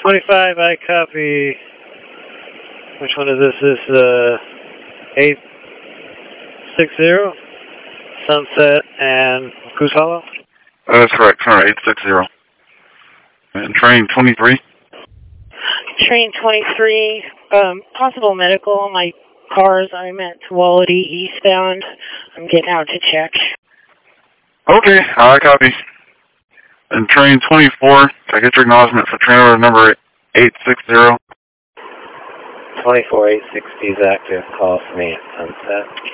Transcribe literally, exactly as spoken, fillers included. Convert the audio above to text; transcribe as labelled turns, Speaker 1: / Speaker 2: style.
Speaker 1: twenty-five, I copy. Which one is this? This uh, eight six zero? Sunset and Goose Hollow?
Speaker 2: Uh, that's correct, turn eight six zero. And train twenty-three?
Speaker 3: Train twenty-three, um, possible medical. My cars, I'm at Tuolity eastbound. I'm getting out to check.
Speaker 2: Okay, I copy. And train twenty-four, I get your acknowledgement for train order number eight six zero.
Speaker 1: twenty-four eight sixty is active. Call for me at Sunset.